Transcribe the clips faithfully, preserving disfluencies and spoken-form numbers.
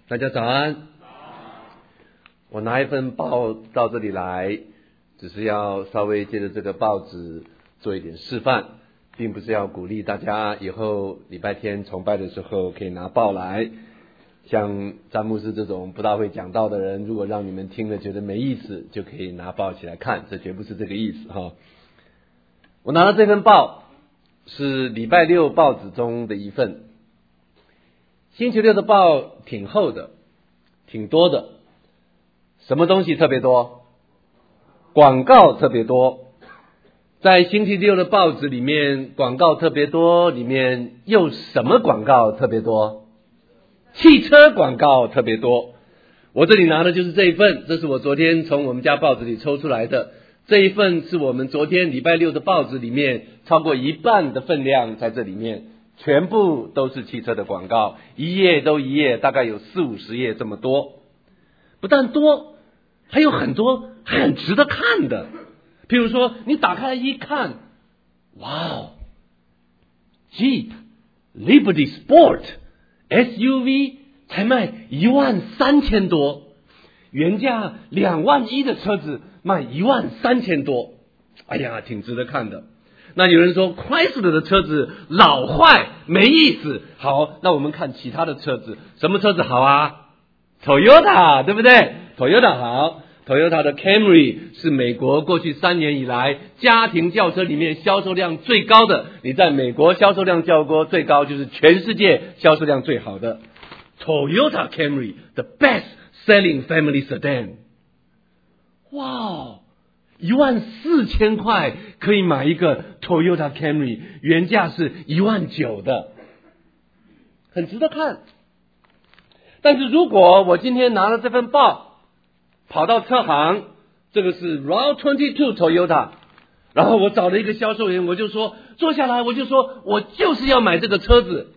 大家早安。我拿一份报到这里来，只是要稍微借着这个报纸做一点示范，并不是要鼓励大家以后礼拜天崇拜的时候可以拿报来。像詹牧师这种不大会讲道的人，如果让你们听了觉得没意思，就可以拿报起来看，这绝不是这个意思哈。我拿到这份报是礼拜六报纸中的一份，星期六的报挺厚的，挺多的。什么东西特别多？广告特别多。在星期六的报纸里面，广告特别多，里面又什么广告特别多？汽车广告特别多。我这里拿的就是这一份，这是我昨天从我们家报纸里抽出来的。这一份是我们昨天礼拜六的报纸里面超过一半的分量在这里面，全部都是汽车的广告，一页都一页，大概有四五十页这么多。不但多，还有很多很值得看的。譬如说你打开一看，哇哦 Jeep Liberty Sport S U V 才卖一万三千多，原价两万一的车子卖一万三千多，哎呀，挺值得看的。那有人说 Chrysler 的车子老坏没意思，好，那我们看其他的车子，什么车子好啊？ Toyota 对不对？ Toyota 好， Toyota 的 Camry 是美国过去三年以来家庭轿车里面销售量最高的，你在美国销售量较高最高，就是全世界销售量最好的 Toyota Camry the best selling family sedan。 哇，一万四千块可以买一个 Toyota Camry， 原价是一万九的，很值得看。但是如果我今天拿了这份报跑到车行，这个是 Route 二十二 Toyota， 然后我找了一个销售员，我就说坐下来，我就说我就是要买这个车子，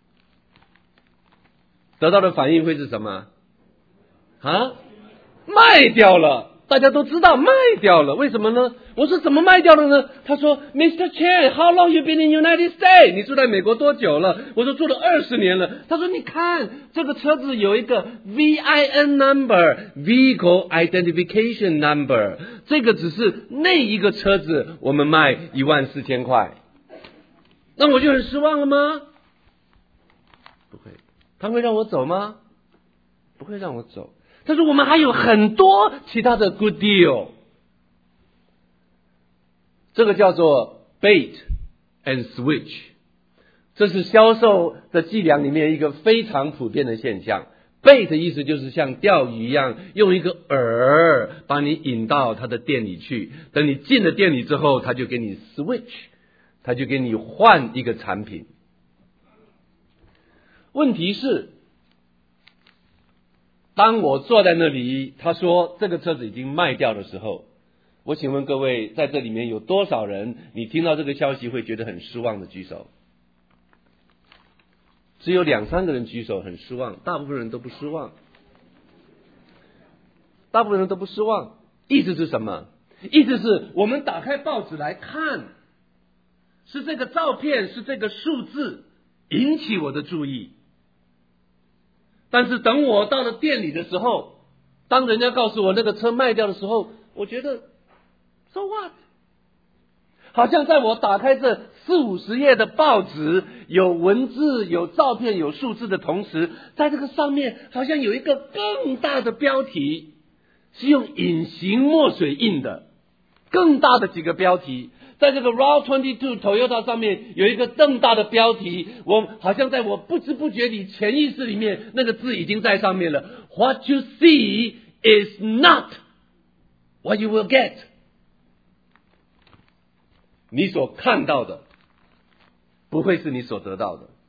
得到的反应会是什么啊？卖掉了。大家都知道卖掉了，为什么呢？我说怎么卖掉了呢？他说 Mister Chen How long you been in United States？ 你住在美国多久了？我说住了二十年了。他说你看这个车子有一个 V I N number Vehicle Identification Number， 这个只是那一个车子我们卖一万四千块。那我就很失望了吗？不会。他会让我走吗？不会让我走。他说我们还有很多其他的 good deal， 这个叫做 bait and switch， 这是销售的伎俩里面一个非常普遍的现象。 bait 的意思就是像钓鱼一样，用一个饵把你引到他的店里去，等你进了店里之后，他就给你 switch， 他就给你换一个产品。问题是当我坐在那里，他说这个车子已经卖掉的时候，我请问各位，在这里面有多少人你听到这个消息会觉得很失望的举手？只有两三个人举手很失望，大部分人都不失望。大部分人都不失望，意思是什么？意思是我们打开报纸来看，是这个照片，是这个数字引起我的注意。但是等我到了店里的时候，当人家告诉我那个车卖掉的时候，我觉得 so what？ 好像在我打开这四五十页的报纸，有文字有照片有数字的同时，在这个上面好像有一个更大的标题，是用隐形墨水印的，更大的几个标题。在这个 Route 二十二 Toyota 上面有一个更大的标题，我好像在我不知不觉里潜意识里面那个字已经在上面了。 What you see is not what you will get。 你所看到的不会是你所得到的。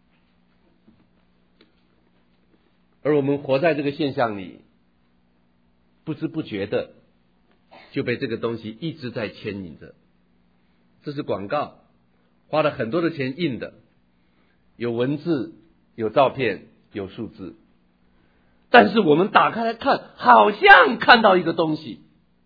而我们活在这个现象里，不知不觉的就被这个东西一直在牵引着。这是广告，花了很多的钱印的，有文字有照片有数字，但是我们打开来看，好像看到一个东西，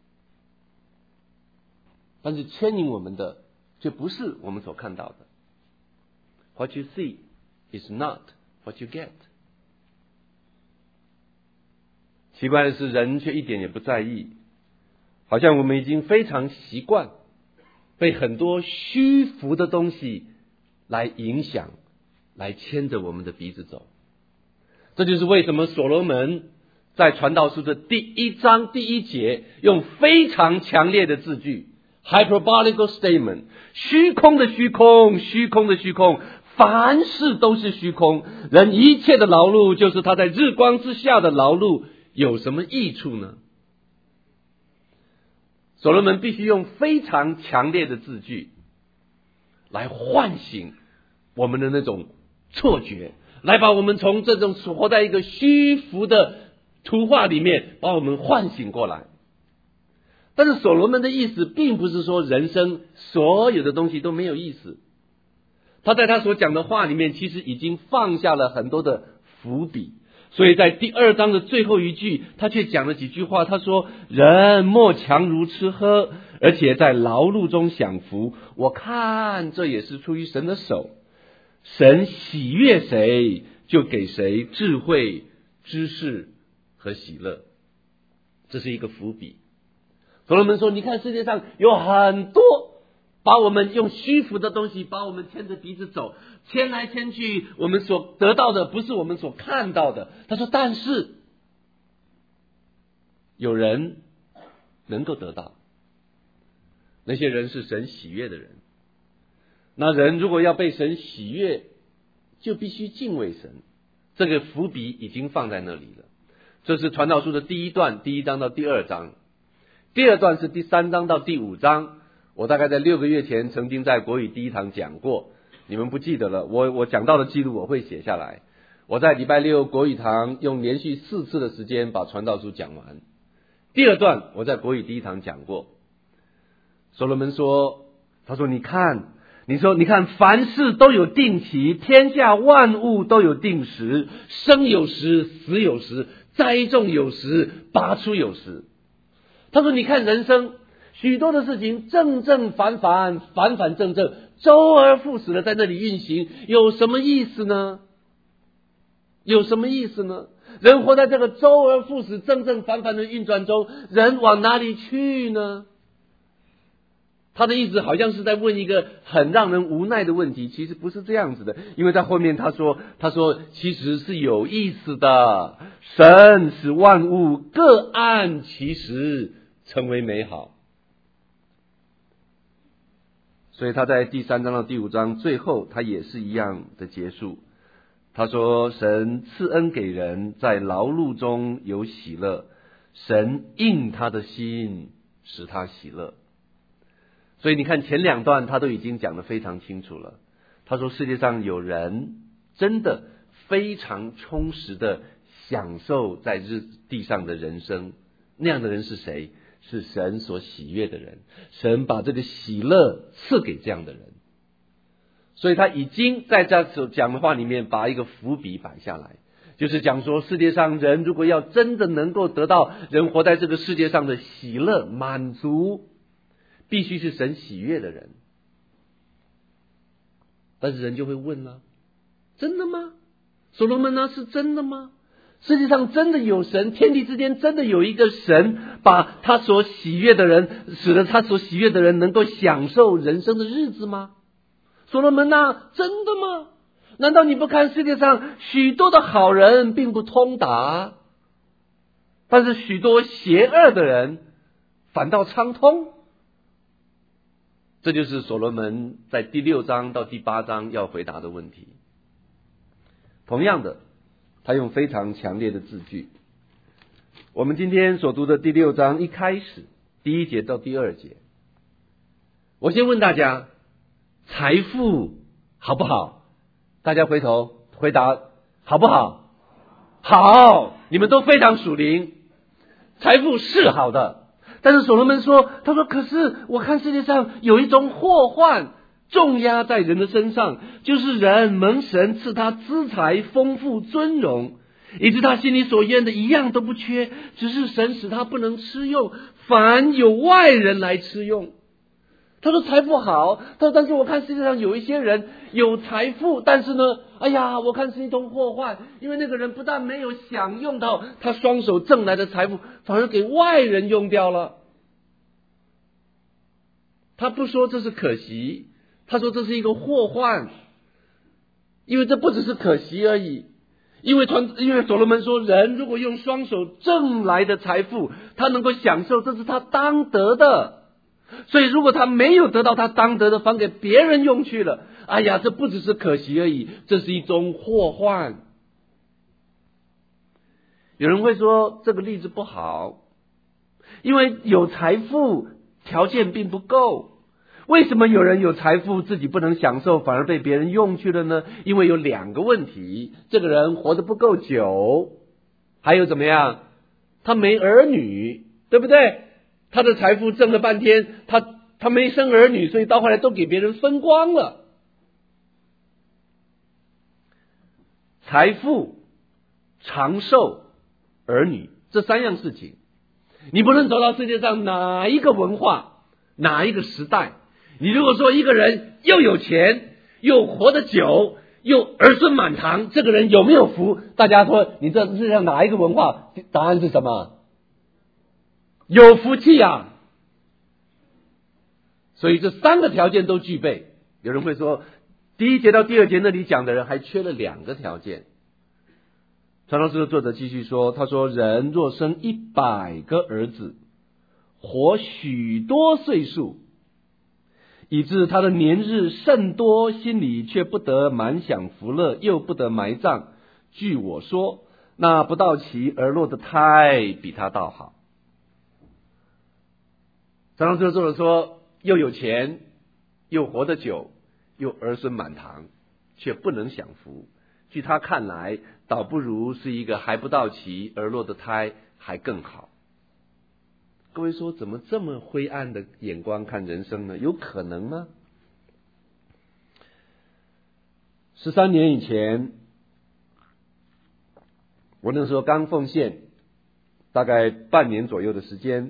但是牵引我们的却不是我们所看到的。 What you see is not what you get。 奇怪的是，人却一点也不在意，好像我们已经非常习惯被很多虚浮的东西来影响，来牵着我们的鼻子走。这就是为什么所罗门在传道书的第一章第一节用非常强烈的字句 hyperbolical statement， 虚空的虚空，虚空的虚空，凡事都是虚空，人一切的劳碌就是他在日光之下的劳碌，有什么益处呢？所罗门必须用非常强烈的字句来唤醒我们的那种错觉，来把我们从这种活在一个虚浮的图画里面把我们唤醒过来。但是所罗门的意思并不是说人生所有的东西都没有意思，他在他所讲的话里面其实已经放下了很多的伏笔，所以在第二章的最后一句他却讲了几句话。他说，人莫强如吃喝，而且在劳碌中享福，我看这也是出于神的手，神喜悦谁就给谁智慧、知识和喜乐。这是一个伏笔。所罗门说，你看世界上有很多把我们用虚浮的东西把我们牵着鼻子走，牵来牵去，我们所得到的不是我们所看到的。他说，但是有人能够得到，那些人是神喜悦的人。那人如果要被神喜悦，就必须敬畏神。这个伏笔已经放在那里了。这是传道书的第一段，第一章到第二章。第二段是第三章到第五章，我大概在六个月前曾经在国语第一堂讲过，你们不记得了，我我讲到的记录我会写下来。我在礼拜六国语堂用连续四次的时间把传道书讲完。第二段我在国语第一堂讲过。所罗门说，他说你看，你说你看，凡事都有定期，天下万物都有定时，生有时，死有时，栽种有时，拔出有时。他说你看人生许多的事情正正反反，反反正正，周而复始的在那里运行，有什么意思呢？有什么意思呢？人活在这个周而复始、正正反反的运转中，人往哪里去呢？他的意思好像是在问一个很让人无奈的问题，其实不是这样子的，因为在后面他说，他说其实是有意思的，神使万物各按其时成为美好。所以他在第三章到第五章最后他也是一样的结束。他说，神赐恩给人，在劳碌中有喜乐，神应他的心，使他喜乐。所以你看前两段他都已经讲得非常清楚了。他说世界上有人真的非常充实的享受在日地上的人生，那样的人是谁？是神所喜悦的人，神把这个喜乐赐给这样的人。所以他已经在这所讲的话里面把一个伏笔摆下来，就是讲说世界上人如果要真的能够得到人活在这个世界上的喜乐满足，必须是神喜悦的人。但是人就会问了，真的吗？所罗门呢，是真的吗？世界上真的有神，天地之间真的有一个神，把他所喜悦的人，使得他所喜悦的人能够享受人生的日子吗？所罗门啊，真的吗？难道你不看世界上许多的好人并不通达，但是许多邪恶的人反倒畅通？这就是所罗门在第六章到第八章要回答的问题。同样的，他用非常强烈的字句。我们今天所读的第六章一开始第一节到第二节，我先问大家，财富好不好？大家回头回答好不好？好，你们都非常属灵，财富是好的。但是所罗门说，他说可是我看世界上有一种祸患重压在人的身上，就是人蒙神赐他资财丰富尊荣，以致他心里所愿的一样都不缺，只是神使他不能吃用，反有外人来吃用。 他说财富好，他说但是我看世界上有一些人有财富，但是呢，哎呀，我看是一种祸患，因为那个人不但没有享用到他双手挣来的财富，反而给外人用掉了。他不说这是可惜，他说这是一个祸患，因为这不只是可惜而已。因为传，因为所罗门说，人如果用双手挣来的财富，他能够享受，这是他当得的。所以如果他没有得到他当得的，反给别人用去了，哎呀，这不只是可惜而已，这是一种祸患。有人会说这个例子不好，因为有财富条件并不够。为什么有人有财富自己不能享受，反而被别人用去了呢？因为有两个问题，这个人活得不够久，还有怎么样，他没儿女，对不对？他的财富挣了半天，他他没生儿女，所以到后来都给别人分光了。财富、长寿、儿女这三样事情，你不论走到世界上哪一个文化，哪一个时代，你如果说一个人又有钱，又活得久，又儿孙满堂，这个人有没有福？大家说你这世界上哪一个文化？答案是什么？有福气啊！所以这三个条件都具备。有人会说，第一节到第二节那里讲的人还缺了两个条件。传道书的作者继续说，他说，人若生一百个儿子，活许多岁数，以致他的年日甚多，心里却不得满享福乐，又不得埋葬。据我说，那不到期而落的胎比他倒好。传道书的作者说，又有钱，又活得久，又儿孙满堂，却不能享福。据他看来，倒不如是一个还不到期而落的胎还更好。各位说，怎么这么灰暗的眼光看人生呢？有可能吗？十三年以前，我那时候刚奉献，大概半年左右的时间。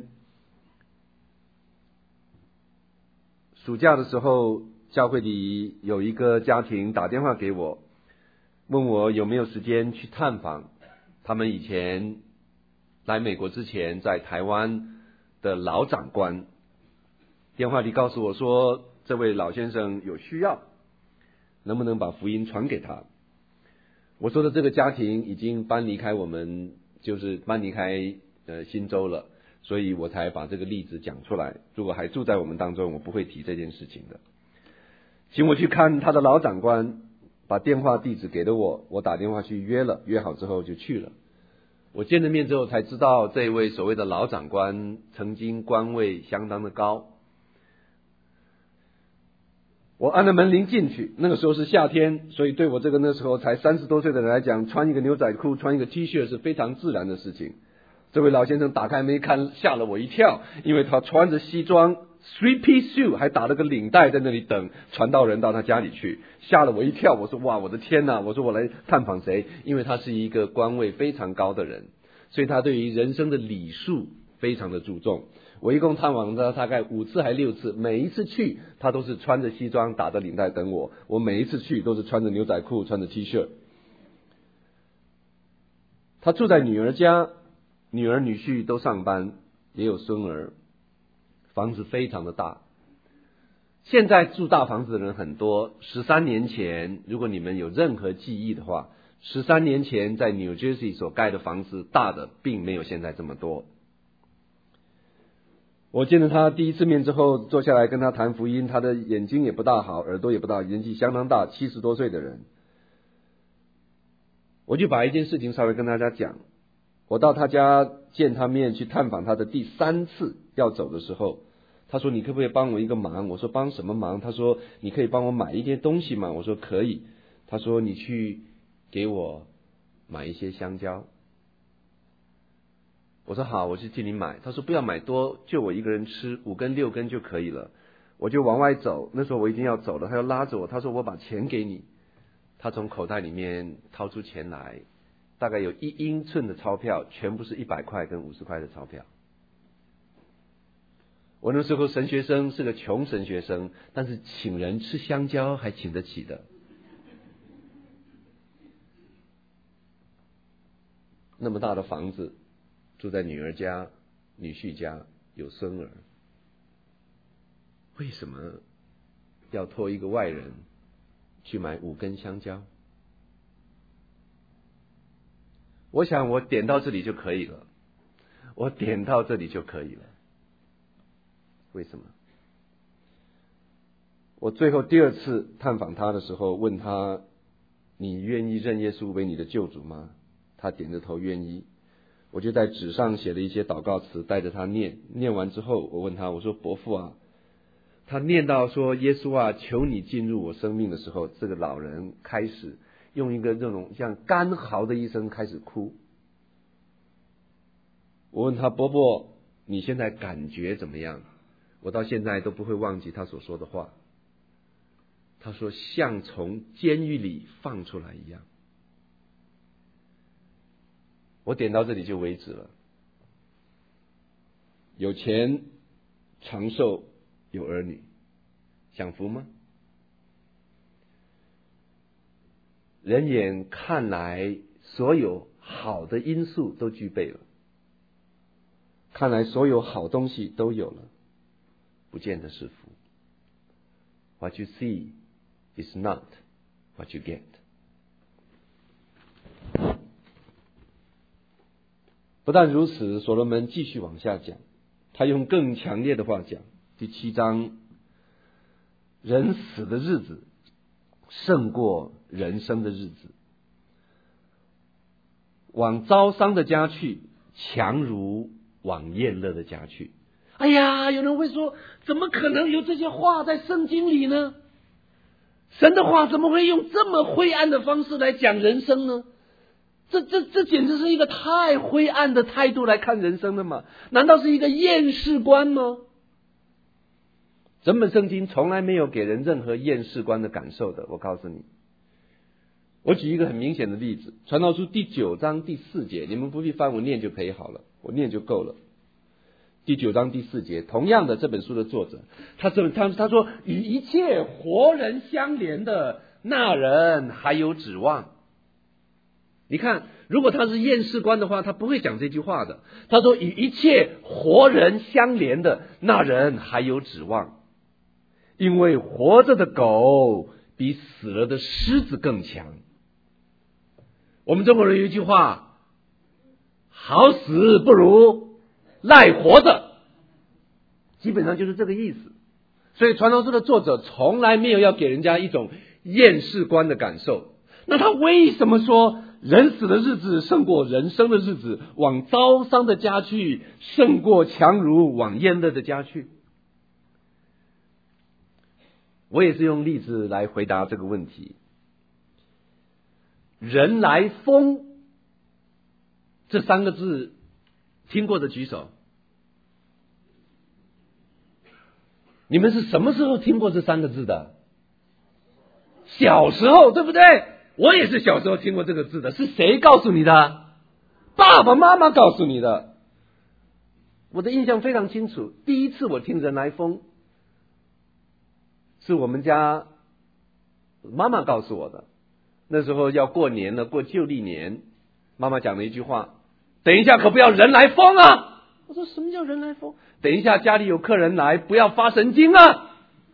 暑假的时候，教会里有一个家庭打电话给我，问我有没有时间去探访他们以前来美国之前在台湾的老长官。电话里告诉我说，这位老先生有需要，能不能把福音传给他？我说的这个家庭已经搬离开我们，就是搬离开呃新州了，所以我才把这个例子讲出来。如果还住在我们当中，我不会提这件事情的。请我去看他的老长官，把电话地址给了我，我打电话去约了，约好之后就去了。我见了面之后才知道，这位所谓的老长官曾经官位相当的高。我按了门铃进去，那个时候是夏天，所以对我这个那时候才三十多岁的人来讲，穿一个牛仔裤，穿一个 T 恤是非常自然的事情。这位老先生打开门一看，吓了我一跳，因为他穿着西装 three piece suit， 还打了个领带在那里等传道人到他家里去，吓了我一跳。我说哇，我的天哪！我说我来探访谁？因为他是一个官位非常高的人，所以他对于人生的礼数非常的注重。我一共探访了大概五次还六次，每一次去他都是穿着西装打着领带等我，我每一次去都是穿着牛仔裤穿着 T 恤。他住在女儿家，女儿女婿都上班，也有孙儿，房子非常的大。现在住大房子的人很多，十三年前如果你们有任何记忆的话，十三年前在 New Jersey 所盖的房子大的并没有现在这么多。我见了他第一次面之后，坐下来跟他谈福音，他的眼睛也不大好，耳朵也不大，年纪相当大，七十多岁的人。我就把一件事情稍微跟大家讲。我到他家见他面去探访他的第三次要走的时候，他说你可不可以帮我一个忙？我说帮什么忙？他说你可以帮我买一点东西吗？我说可以。他说你去给我买一些香蕉。我说好，我去替你买。他说不要买多，就我一个人吃，五根六根就可以了。我就往外走，那时候我已经要走了，他要拉着我，他说我把钱给你。他从口袋里面掏出钱来，大概有一英寸的钞票，全部是一百块跟五十块的钞票。 我那时候神学生是个穷神学生，但是请人吃香蕉还请得起的。那么大的房子，住在女儿家、女婿家，有孙儿，为什么要托一个外人去买五根香蕉？我想我点到这里就可以了，我点到这里就可以了。为什么？我最后第二次探访他的时候，问他：你愿意认耶稣为你的救主吗？他点着头愿意。我就在纸上写了一些祷告词，带着他念。念完之后，我问他，我说：伯父啊，他念到说耶稣啊，求你进入我生命的时候，这个老人开始用一个这种像干嚎的一声开始哭。我问他：伯伯，你现在感觉怎么样？我到现在都不会忘记他所说的话。他说像从监狱里放出来一样。我点到这里就为止了。有钱、长寿、有儿女，享福吗？人眼看来，所有好的因素都具备了，看来所有好东西都有了，不见得是福。What you see is not what you get。不但如此，所罗门继续往下讲，他用更强烈的话讲，第七章，人死的日子胜过人生的日子，往遭伤的家去，强如往宴乐的家去。哎呀，有人会说，怎么可能有这些话在圣经里呢？神的话怎么会用这么灰暗的方式来讲人生呢？这这这简直是一个太灰暗的态度来看人生的吗？难道是一个厌世观吗？整本圣经从来没有给人任何厌世观的感受的。我告诉你，我举一个很明显的例子，传道书第九章第四节，你们不必翻，我念就可以好了，我念就够了。第九章第四节，同样的这本书的作者，他这他他说，与一切活人相连的那人还有指望。你看，如果他是厌世观的话，他不会讲这句话的。他说与一切活人相连的那人还有指望，因为活着的狗比死了的狮子更强。我们中国人有一句话，好死不如赖活着，基本上就是这个意思。所以传道书的作者从来没有要给人家一种厌世观的感受。那他为什么说人死的日子胜过人生的日子，往遭伤的家去，胜过强如往宴乐的家去？我也是用例子来回答这个问题。人来疯这三个字听过的举手。你们是什么时候听过这三个字的？小时候，对不对？我也是小时候听过这个字的。是谁告诉你的？爸爸妈妈告诉你的。我的印象非常清楚，第一次我听人来疯是我们家妈妈告诉我的。那时候要过年了，过旧历年，妈妈讲了一句话，等一下可不要人来疯啊。我说什么叫人来疯？等一下家里有客人来，不要发神经啊。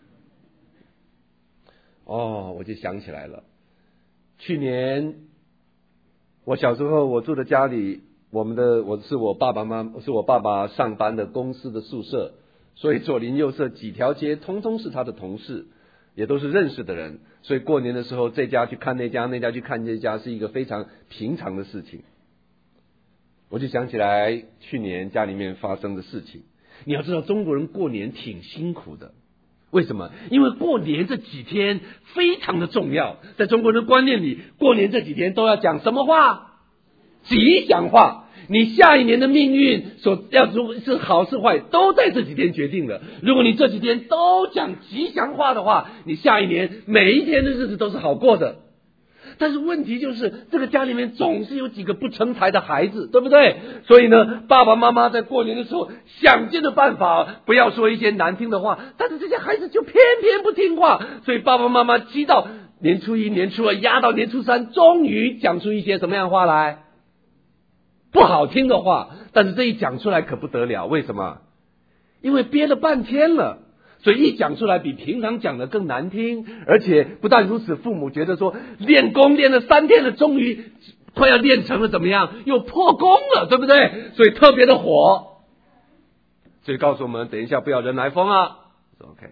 哦，我就想起来了，去年我小时候我住的家里，我们的我是我爸爸妈妈是我爸爸上班的公司的宿舍，所以左邻右舍几条街通通是他的同事，也都是认识的人，所以过年的时候这家去看那家，那家去看这家，是一个非常平常的事情。我就想起来去年家里面发生的事情。你要知道中国人过年挺辛苦的，为什么？因为过年这几天非常的重要，在中国人的观念里，过年这几天都要讲什么话？吉祥话。你下一年的命运所要如果是好是坏，都在这几天决定了。如果你这几天都讲吉祥话的话，你下一年每一天的日子都是好过的。 但是问题就是这个家里面总是有几个不成才的孩子，对不对？所以呢，爸爸妈妈在过年的时候想尽了办法，不要说一些难听的话，但是这些孩子就偏偏不听话，所以爸爸妈妈急到年初一年初二压到年初三，终于讲出一些什么样的话来？不好听的话，但是这一讲出来可不得了，为什么？因为憋了半天了，所以一讲出来比平常讲的更难听，而且不但如此，父母觉得说练功练了三天了，终于快要练成了，怎么样？又破功了，对不对？所以特别的火，所以告诉我们，等一下不要人来疯啊。OK。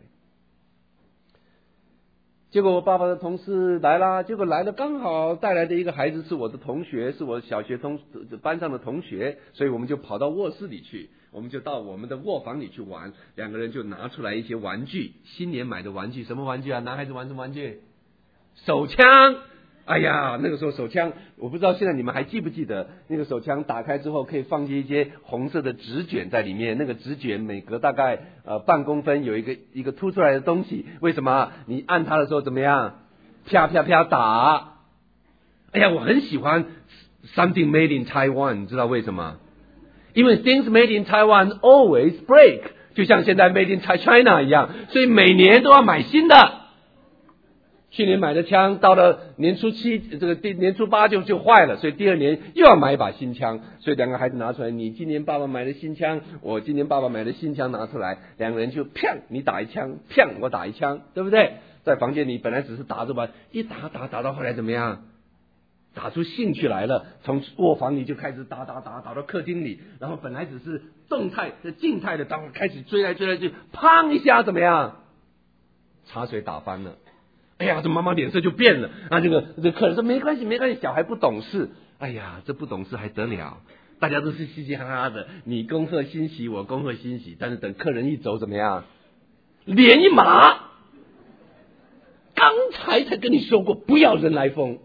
结果我爸爸的同事来啦，结果来了刚好带来的一个孩子是我的同学，是我小学同班上的同学，所以我们就跑到卧室里去，我们就到我们的卧房里去玩，两个人就拿出来一些玩具，新年买的玩具，什么玩具啊？男孩子玩什么玩具？手枪。哎呀，那个时候手枪，我不知道现在你们还记不记得，那个手枪打开之后可以放进一些红色的纸卷在里面，那个纸卷每隔大概呃半公分有一个一个凸出来的东西，为什么？你按它的时候怎么样？啪啪啪打。哎呀，我很喜欢 something made in Taiwan， 你知道为什么？因为 things made in Taiwan always break， 就像现在 made in China 一样，所以每年都要买新的。去年买的枪到了年初七，这个年初八就就坏了，所以第二年又要买一把新枪。所以两个孩子拿出来，你今年爸爸买的新枪，我今年爸爸买的新枪拿出来，两个人就砰，你打一枪，砰，我打一枪，对不对？在房间里本来只是打着吧，一打打打到后来怎么样？打出兴趣来了，从卧房里就开始打打打打到客厅里，然后本来只是动态的静态的，当开始追来追来追，砰一下怎么样？茶水打翻了。哎呀，这妈妈脸色就变了啊！这个这客人说没关系没关系，小孩不懂事。哎呀，这不懂事还得了？大家都是嘻嘻哈哈的，你恭贺欣喜，我恭贺欣喜。但是等客人一走怎么样？脸一麻。刚才才跟你说过，不要人来疯。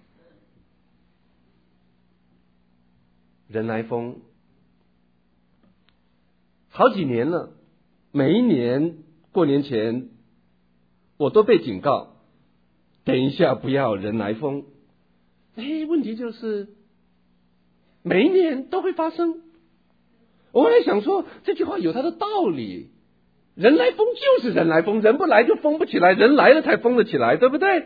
人来疯，好几年了，每一年过年前，我都被警告。等一下，不要人来疯。哎，问题就是每一年都会发生。我后来想说，这句话有它的道理。人来疯就是人来疯，人不来就疯不起来，人来了才疯得起来，对不对？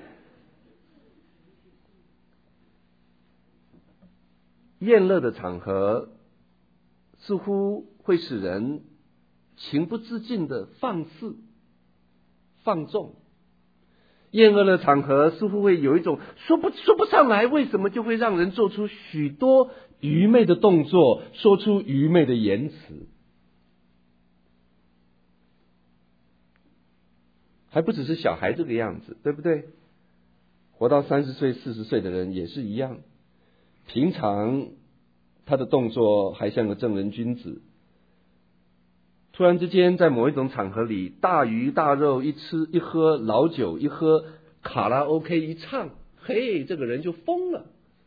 宴乐的场合似乎会使人情不自禁的放肆、放纵。厌恶的场合似乎会有一种说不说不上来，为什么就会让人做出许多愚昧的动作，说出愚昧的言辞。还不只是小孩这个样子，对不对？活到三十岁、四十岁的人也是一样。平常他的动作还像个正人君子，突然之间在某一种场合里，大鱼大肉一吃一喝，老酒一喝，卡拉 OK 一唱，嘿，这个人就疯了，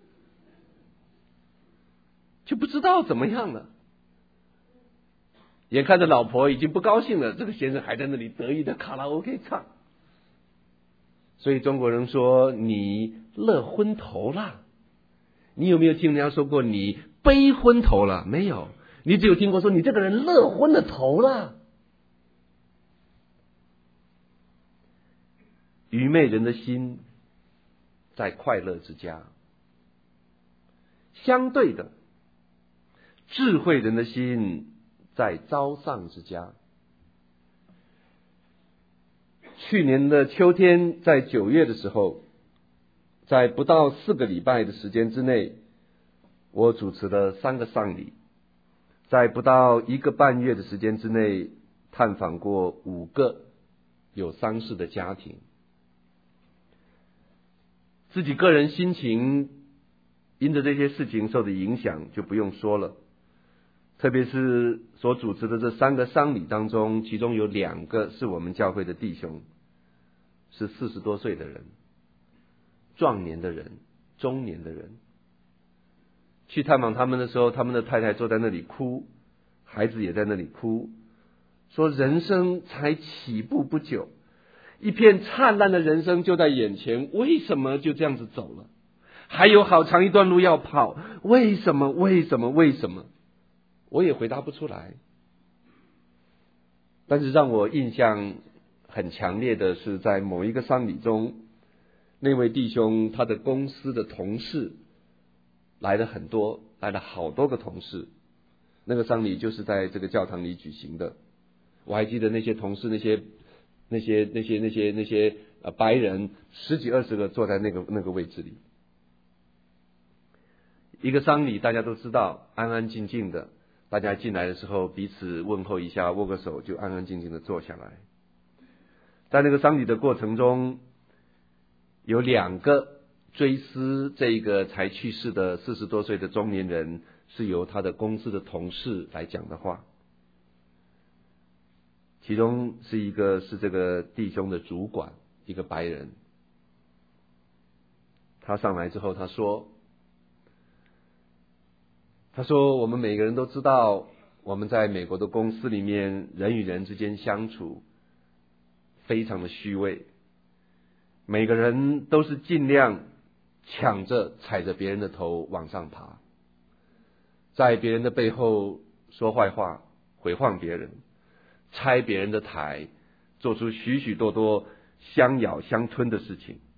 就不知道怎么样了。眼看着老婆已经不高兴了，这个先生还在那里得意的卡拉 OK 唱。所以中国人说你乐昏头了。你有没有听人家说过你悲昏头了？没有，你只有听过说你这个人乐昏了头了。愚昧人的心在快乐之家，相对的，智慧人的心在遭丧之家。去年的秋天，在九月的时候，在不到四个礼拜的时间之内，我主持了三个丧礼，在不到一个半月的时间之内，探访过五个有丧事的家庭。自己个人心情因着这些事情受的影响就不用说了，特别是所主持的这三个丧礼当中，其中有两个是我们教会的弟兄，是四十多岁的人，壮年的人，中年的人。去探访他们的时候，他们的太太坐在那里哭，孩子也在那里哭，说人生才起步不久，一片灿烂的人生就在眼前，为什么就这样子走了？ 还有好长一段路要跑，为什么？为什么？为什么？我也回答不出来。但是让我印象很强烈的是，在某一个丧礼中，那位弟兄他的公司的同事来了很多，来了好多个同事。那个丧礼就是在这个教堂里举行的。我还记得那些同事，那些那些那些那些那些呃白人，十几二十个坐在那个那个位置里。一个丧礼大家都知道，安安静静的，大家进来的时候彼此问候一下，握个手，就安安静静的坐下来。在那个丧礼的过程中，有两个追思这个才去世的四十多岁的中年人，是由他的公司的同事来讲的话。其中是一个是这个弟兄的主管，一个白人。他上来之后他说他说我们每个人都知道，我们在美国的公司里面，人与人之间相处非常的虚伪，每个人都是尽量抢着踩着别人的头往上爬，在别人的背后说坏话，毁谤别人，拆别人的台，做出许许多多相咬相吞的事情。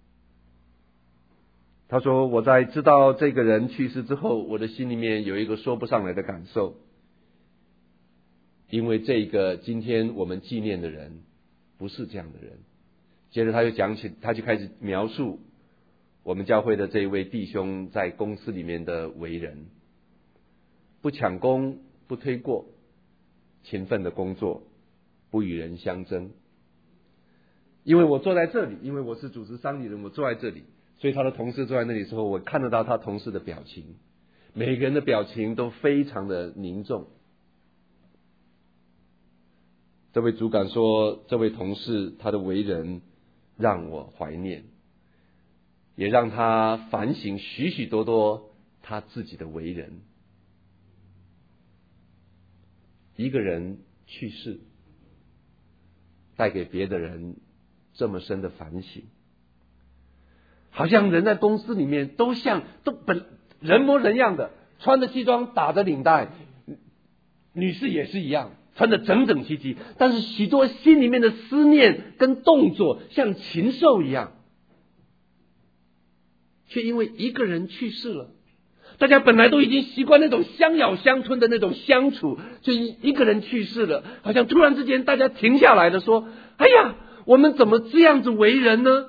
他说，我在知道这个人去世之后，我的心里面有一个说不上来的感受，因为这个今天我们纪念的人不是这样的人。接着他就讲起，他就开始描述我们教会的这一位弟兄在公司里面的为人，不抢功，不推过，勤奋的工作，不与人相争。因为我坐在这里，因为我是主持丧礼人，我坐在这里，所以他的同事坐在那里的时候，我看得到他同事的表情，每个人的表情都非常的凝重。这位主管说，这位同事他的为人让我怀念，也让他反省许许多多他自己的为人。一个人去世，带给别的人这么深的反省，好像人在公司里面都像都本人模人样的，穿着西装打着领带，女士也是一样，穿得整整齐齐，但是许多心里面的思念跟动作像禽兽一样，却因为一个人去世了。大家本来都已经习惯那种相咬相吞的那种相处，就一个人去世了，好像突然之间大家停下来的说，哎呀，我们怎么这样子为人呢？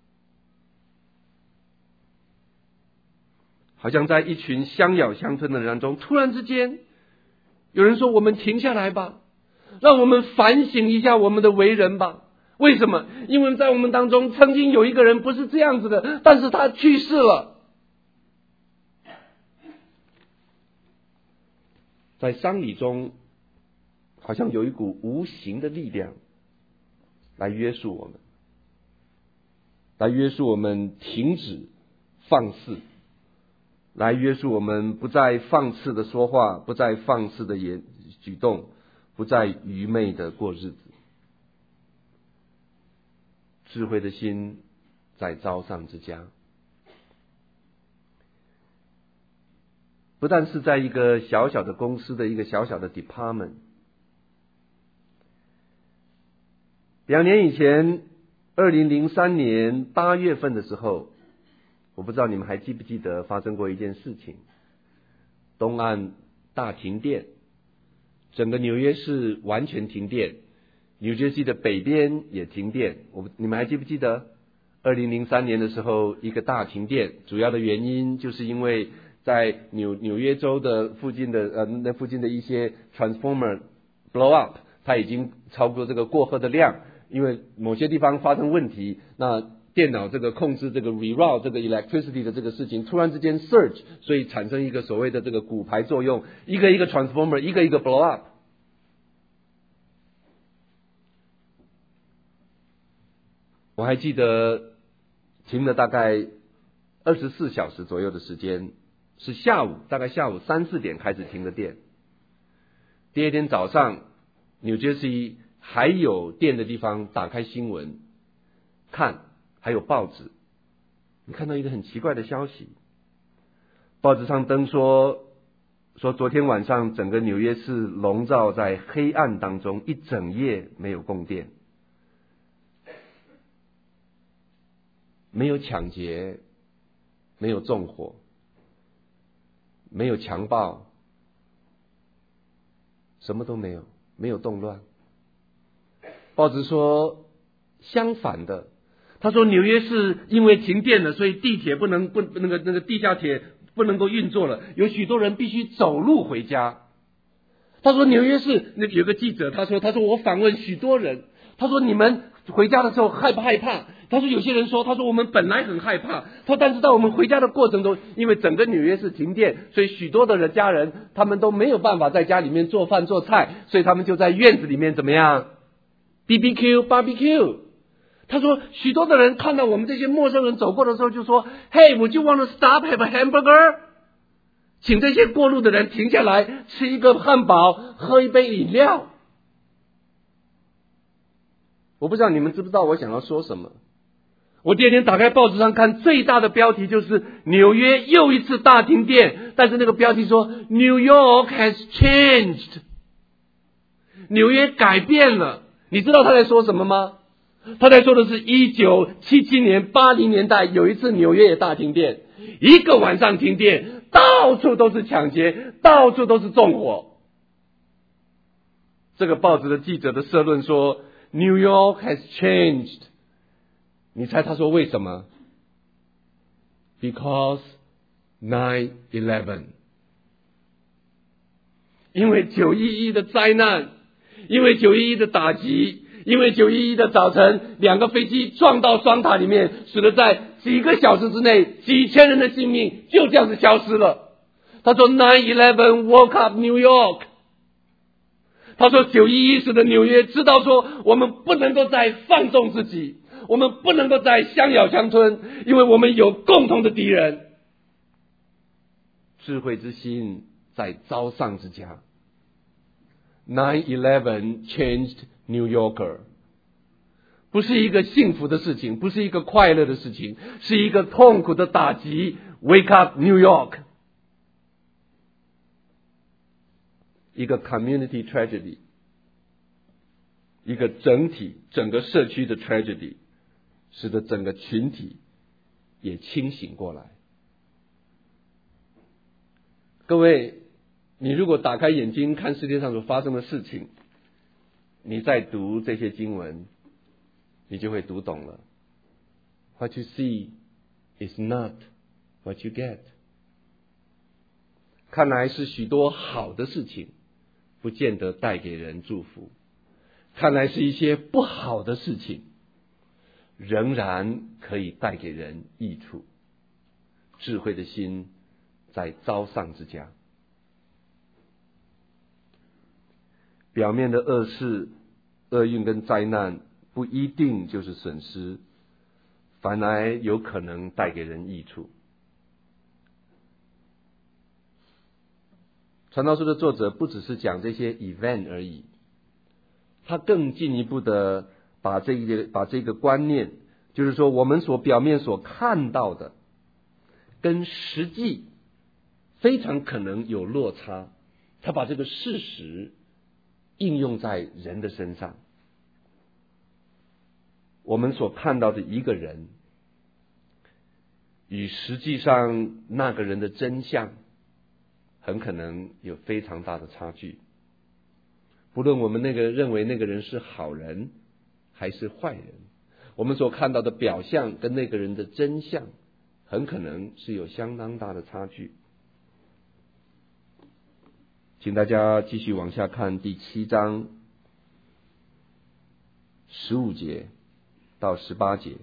好像在一群相咬相吞的人中，突然之间有人说，我们停下来吧，让我们反省一下我们的为人吧。为什么？因为在我们当中曾经有一个人不是这样子的，但是他去世了。在丧礼中，好像有一股无形的力量来约束我们，来约束我们停止放肆，来约束我们不再放肆的说话，不再放肆的言举动，不再愚昧的过日子。智慧的心在招上之家，不但是在一个小小的公司的一个小小的 department。 两年以前，二零零三年八月份的时候，我不知道你们还记不记得发生过一件事情，东岸大停电，整个纽约市完全停电，纽约市的北边也停电。我你们还记不记得二零零三年的时候一个大停电，主要的原因就是因为在纽纽约州的附近的呃那附近的一些 transformer blow up， 它已经超过这个过荷的量，因为某些地方发生问题，那电脑这个控制这个 reroute 这个 electricity 的这个事情突然之间 surge， 所以产生一个所谓的这个骨牌作用，一个一个 transformer 一个一个 blow up。 我还记得停了大概二十四小时左右的时间，是下午大概下午三四点开始停的电。第二天早上纽约市还有电的地方打开新闻看，还有报纸，你看到一个很奇怪的消息， 报纸上登说，说昨天晚上整个纽约市笼罩在黑暗当中，一整夜没有供电，没有抢劫，没有纵火，没有强暴，什么都没有，没有动乱。报纸说相反的，他说纽约市因为停电了，所以地铁不能不那个那个地下铁不能够运作了，有许多人必须走路回家。他说纽约市那有个记者，他说他说我访问许多人，他说你们回家的时候害不害怕？他说有些人说，他说我们本来很害怕，他说但是在我们回家的过程中，因为整个纽约市停电，所以许多的人家人他们都没有办法在家里面做饭做菜，所以他们就在院子里面怎么样 B B Q barbecue。他说许多的人看到我们这些陌生人走过的时候就说 Hey, would you want to stop have a hamburger？ 请这些过路的人停下来吃一个汉堡，喝一杯饮料。我不知道你们知不知道我想要说什么。我第二天打开报纸上看，最大的标题就是纽约又一次大停电，但是那个标题说 New York has changed， 纽约改变了。你知道他在说什么吗？他在说的是一九七七年八零年代有一次纽约也大停电，一个晚上停电，到处都是抢劫，到处都是纵火。这个报纸的记者的社论说 New York has changed， 你猜他说为什么？ Because nine eleven， 因为九一一的灾难，因为九一一的打击，因为九一一的早晨两个飞机撞到双塔里面，使得在几个小时之内几千人的性命就这样子消失了。他说 nine eleven woke up New York， 他说九一一使得纽约知道说我们不能够再放纵自己，我们不能够再相咬相吞，因为我们有共同的敌人。智慧之心在招上之家。 nine eleven changed New Yorker， 不是一个幸福的事情，不是一个快乐的事情，是一个痛苦的打击。 Wake up New York， 一个 community tragedy， 一个整体整个社区的 tragedy， 使得整个群体也清醒过来。各位，你如果打开眼睛看世界上所发生的事情，你再读这些经文，你就会读懂了。 What you see is not what you get。 看来是许多好的事情不见得带给人祝福，看来是一些不好的事情仍然可以带给人益处。智慧的心在招上之家。表面的恶事、厄运跟灾难不一定就是损失，反而有可能带给人益处。传道书的作者不只是讲这些 event 而已，他更进一步的把这一个把这个观念，就是说我们所表面所看到的跟实际非常可能有落差，他把这个事实应用在人的身上。我们所看到的一个人与实际上那个人的真相很可能有非常大的差距。不论我们那个认为那个人是好人还是坏人，我们所看到的表象跟那个人的真相很可能是有相当大的差距。请大家继续往下看第七章十五节到十八节。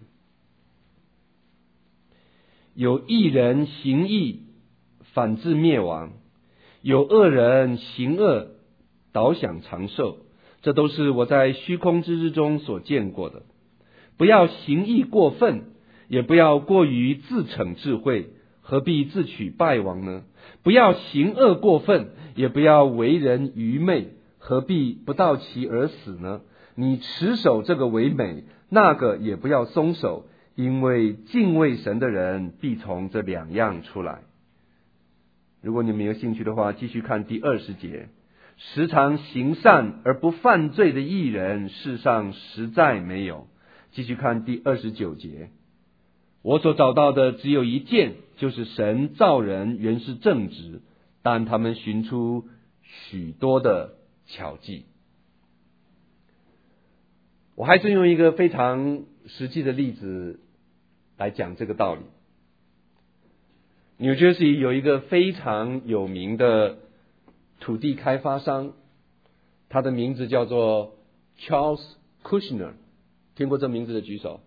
有义人行义，反致灭亡；有恶人行恶，倒享长寿。这都是我在虚空之日中所见过的。不要行义过分，也不要过于自逞智慧，何必自取败亡呢？不要行恶过分，也不要为人愚昧，何必不到其而死呢？你持守这个为美，那个也不要松手，因为敬畏神的人必从这两样出来。 如果你们有兴趣的话，继续看第二十节。时常行善而不犯罪的义人，世上实在没有。继续看第二十九节。我所找到的只有一件，就是神造人原是正直，但他们寻出许多的巧计。 我还是用一个非常实际的例子来讲这个道理。New Jersey 有一个非常有名的土地开发商，他的名字叫做 Charles Kushner， 听过这名字的举手。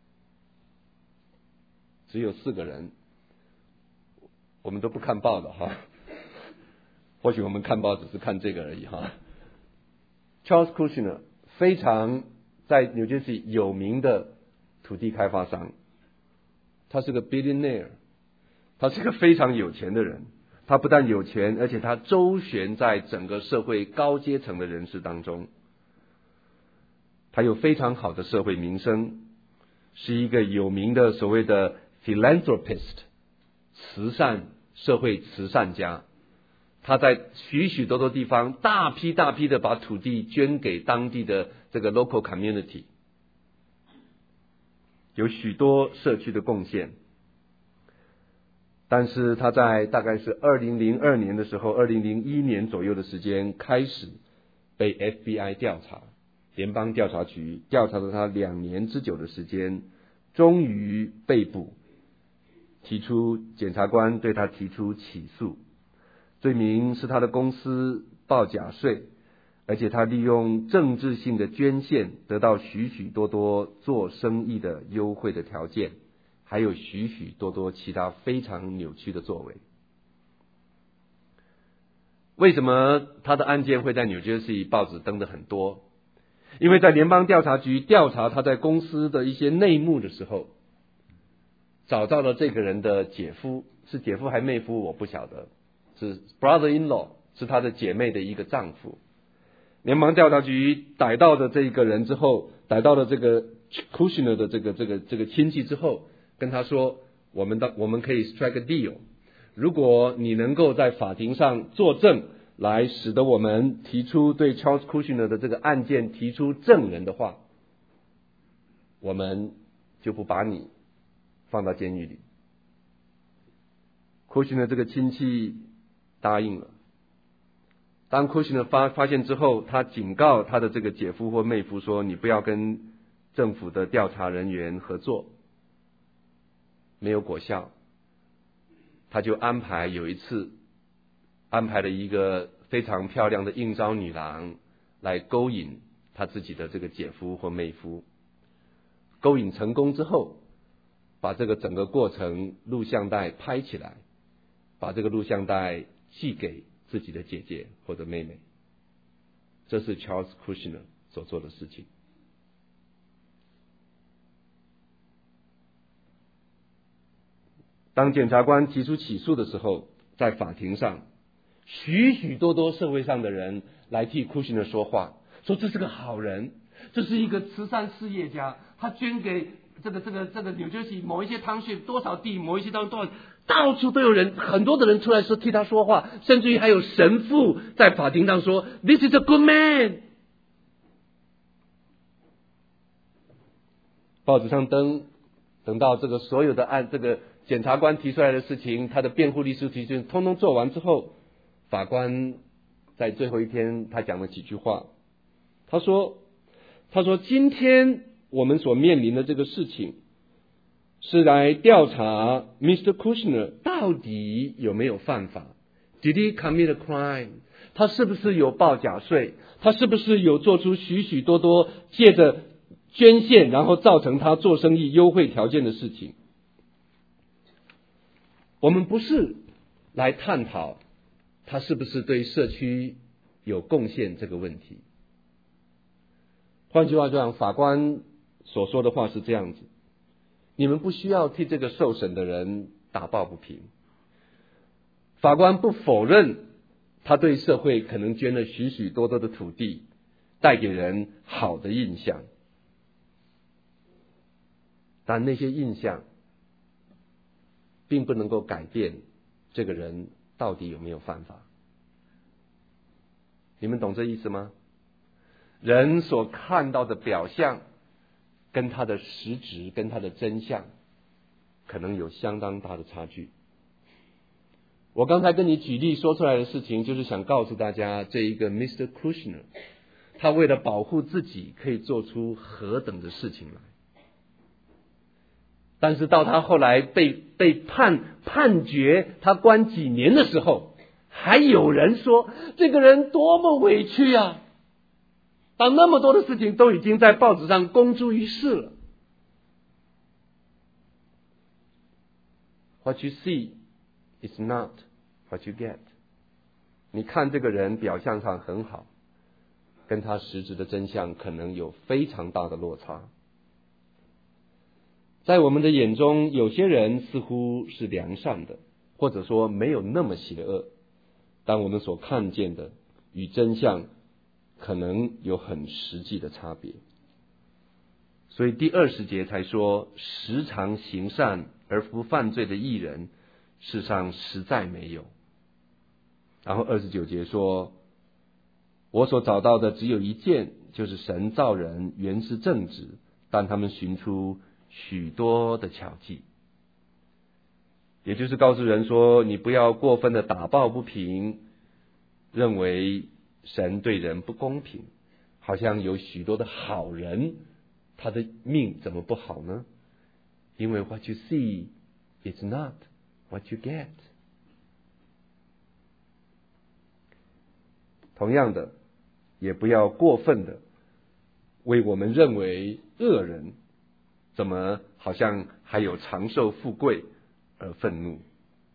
只有四个人，我们都不看报的哈，或许我们看报只是看这个而已哈。Charles Kushner 非常在 New Jersey 有名的土地开发商，他是个 billionaire， 他是个非常有钱的人。他不但有钱，而且他周旋在整个社会高阶层的人士当中，他有非常好的社会名声，是一个有名的所谓的 philanthropist， 慈善社会慈善家。他在许许多多地方大批大批的把土地捐给当地的这个 local community， 有许多社区的贡献。但是他在大概是二零零二年的时候，二零零一年左右的时间开始被 F B I 调查，联邦调查局调查了他两年之久的时间，终于被捕，提出检察官对他提出起诉，罪名是他的公司报假税，而且他利用政治性的捐献得到许许多多做生意的优惠的条件，还有许许多多其他非常扭曲的作为。为什么他的案件会在 New Jersey 报纸登的很多？因为在联邦调查局调查他在公司的一些内幕的时候，找到了这个人的姐夫，是姐夫还妹夫我不晓得，是 brother-in-law， 是他的姐妹的一个丈夫。联邦调查局逮到的这个人之后，逮到了这个 Kushner 的这个这个这个亲戚之后，跟他说，我们的我们可以 strike a deal， 如果你能够在法庭上作证，来使得我们提出对 Charles Kushner 的这个案件提出证人的话，我们就不把你放到监狱里。Kushner 这个亲戚答应了。当 Kushner 发发现之后，他警告他的这个姐夫或妹夫说，你不要跟政府的调查人员合作。没有果效，他就安排有一次安排了一个非常漂亮的应召女郎来勾引他自己的这个姐夫或妹夫。勾引成功之后，把这个整个过程录像带拍起来，把这个录像带寄给自己的姐姐或者妹妹。这是 Charles Kushner 所做的事情。当检察官提出起诉的时候，在法庭上，许许多多社会上的人来替 Kushner 说话，说这是个好人，这是一个慈善事业家，他捐给这个这个这个 New Jersey 某一些汤逊多少地，某一些当多少，到处都有人，很多的人出来说替他说话，甚至于还有神父在法庭上说 This is a good man。报纸上登，等到这个所有的案，这个检察官提出来的事情，他的辩护律师提出，通通做完之后，法官在最后一天他讲了几句话。他说他说今天我们所面临的这个事情是来调查 Mister Kushner 到底有没有犯法， Did he commit a crime？ 他是不是有报假税？他是不是有做出许许多多借着捐献然后造成他做生意优惠条件的事情？我们不是来探讨他是不是对社区有贡献这个问题。换句话讲，法官所说的话是这样子，你们不需要替这个受审的人打抱不平。法官不否认他对社会可能捐了许许多多的土地，带给人好的印象，但那些印象并不能够改变这个人到底有没有犯法。你们懂这意思吗？人所看到的表象跟他的实质跟他的真相可能有相当大的差距。我刚才跟你举例说出来的事情，就是想告诉大家，这一个 Mister Kushner 他为了保护自己可以做出何等的事情来。但是到他后来被被判判决他关几年的时候，还有人说这个人多么委屈啊！当那么多的事情都已经在报纸上公诸于世了。What you see is not what you get。 你看这个人表象上很好，跟他实质的真相可能有非常大的落差。在我们的眼中，有些人似乎是良善的，或者说没有那么邪恶，但我们所看见的与真相可能有很实际的差别。所以第二十节才说，时常行善而不犯罪的义人，世上实在没有。然后二十九节说，我所找到的只有一件，就是神造人原是正直，但他们寻出许多的巧计。也就是告诉人说，你不要过分的打抱不平，认为神对人不公平，好像有许多的好人，他的命怎么不好呢？因为 what you see is not what you get。 同样的，也不要过分的为我们认为恶人怎么好像还有长寿富贵而愤怒。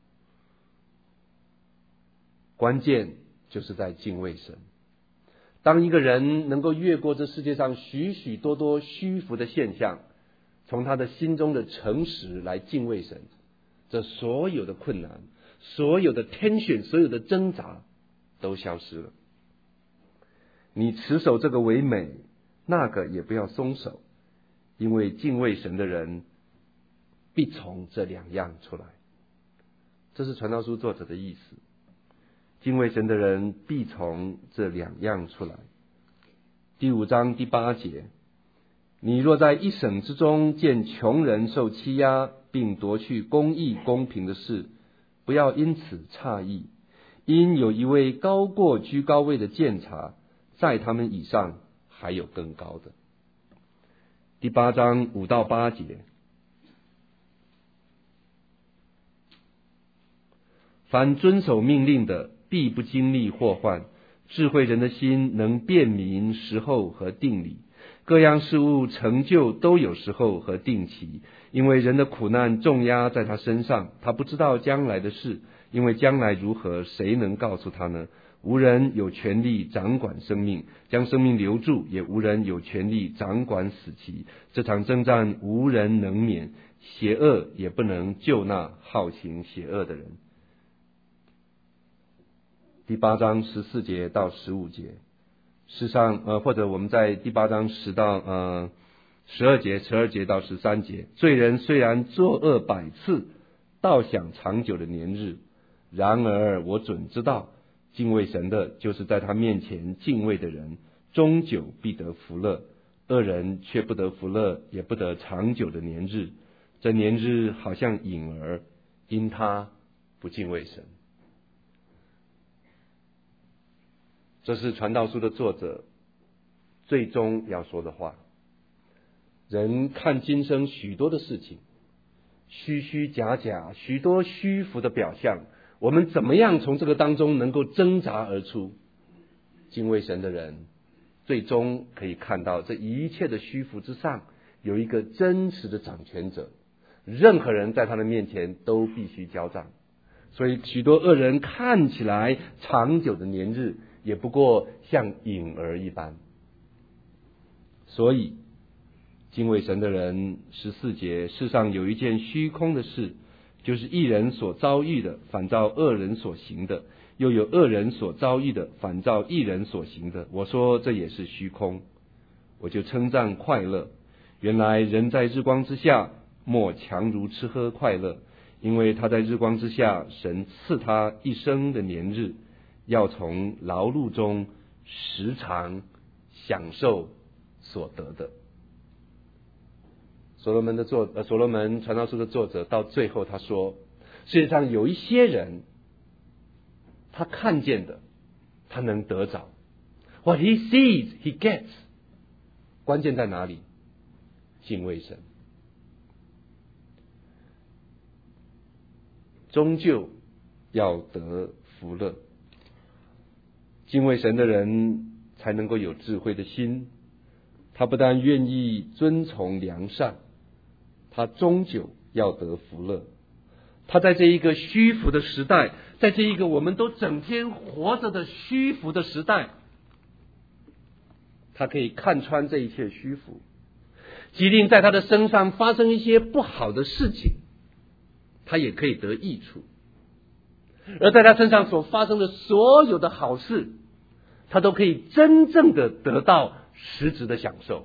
关键就是在敬畏神。当一个人能够越过这世界上许许多多虚浮的现象，从他的心中的诚实来敬畏神，这所有的困难，所有的tension，所有的挣扎都消失了。你持守这个为美，那个也不要松手，因为敬畏神的人必从这两样出来。这是传道书作者的意思。敬畏神的人必从这两样出来。第五章第八节，你若在一省之中见穷人受欺压，并夺去公义公平的事，不要因此诧异，因有一位高过居高位的监察，在他们以上还有更高的。第八章五到八节，凡遵守命令的，必不经历祸患。智慧人的心能辨明时候和定理，各样事物成就都有时候和定期，因为人的苦难重压在他身上，他不知道将来的事，因为将来如何，谁能告诉他呢？无人有权利掌管生命，将生命留住，也无人有权利掌管死期。这场征战无人能免，邪恶也不能救那好行邪恶的人。第八章十四节到十五节，事实上呃，或者我们在第八章十到呃十二节，十二节到十三节，罪人虽然作恶百次，倒享长久的年日，然而我准知道，敬畏神的，就是在他面前敬畏的人，终久必得福乐；恶人却不得福乐，也不得长久的年日。这年日好像影儿，因他不敬畏神。这是传道书的作者最终要说的话。人看今生许多的事情，虚虚假假，许多虚浮的表象，我们怎么样从这个当中能够挣扎而出？敬畏神的人最终可以看到，这一切的虚浮之上有一个真实的掌权者，任何人在他的面前都必须交账。所以许多恶人看起来长久的年日，也不过像影儿一般。所以敬畏神的人，十四节，世上有一件虚空的事，就是义人所遭遇的，反照恶人所行的；又有恶人所遭遇的，反照义人所行的。我说这也是虚空，我就称赞快乐。原来人在日光之下，莫强如吃喝快乐， 因为他在日光之下，神赐他一生的年日，要从劳碌中时常享受所得的。所罗门的作呃，所罗门传道书的作者到最后他说，世界上有一些人，他看见的，他能得着。What he sees, he gets。关键在哪里？敬畏神。终究要得福乐。敬畏神的人才能够有智慧的心，他不但愿意遵从良善，他终究要得福乐。他在这一个虚浮的时代，在这一个我们都整天活着的虚浮的时代，他可以看穿这一切虚浮，即令在他的身上发生一些不好的事情，他也可以得益处。而在他身上所发生的所有的好事，他都可以真正的得到实质的享受。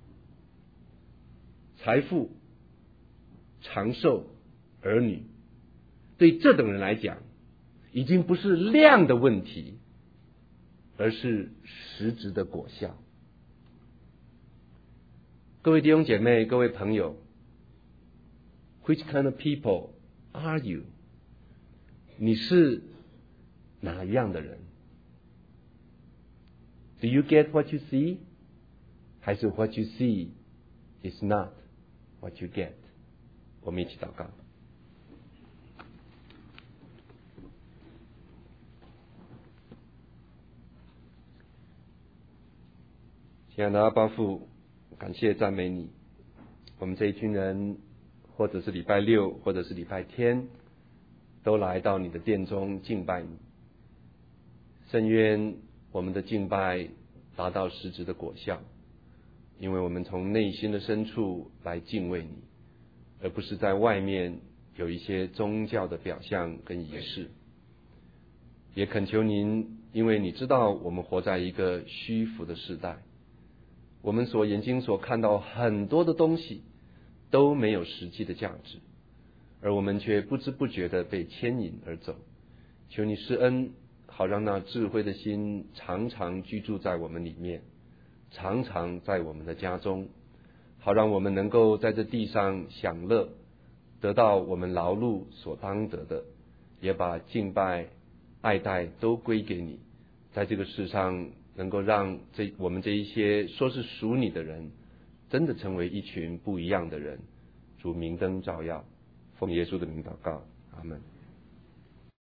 财富、长寿、儿女，对这等人来讲，已经不是量的问题，而是实质的果效。各位弟兄姐妹，各位朋友， Which kind of people are you？ 你是哪样的人？ Do you get what you see？ 还是 what you see is not what you get？ 我们一起祷告。亲爱的阿爸父，感谢赞美你，我们这一群人，或者是礼拜六，或者是礼拜天，都来到你的殿中敬拜你。甚愿我们的敬拜达到实质的果效，因为我们从内心的深处来敬畏你，而不是在外面有一些宗教的表象跟仪式。也恳求您，因为你知道我们活在一个虚浮的时代，我们所眼睛所看到很多的东西都没有实际的价值，而我们却不知不觉地被牵引而走。求你施恩，好让那智慧的心常常居住在我们里面，常常在我们的家中，好让我们能够在这地上享乐，得到我们劳碌所当得的，也把敬拜爱戴都归给你，在这个世上能够让这我们这一些说是属你的人，真的成为一群不一样的人。主明灯照耀，奉耶稣的名祷告，阿们。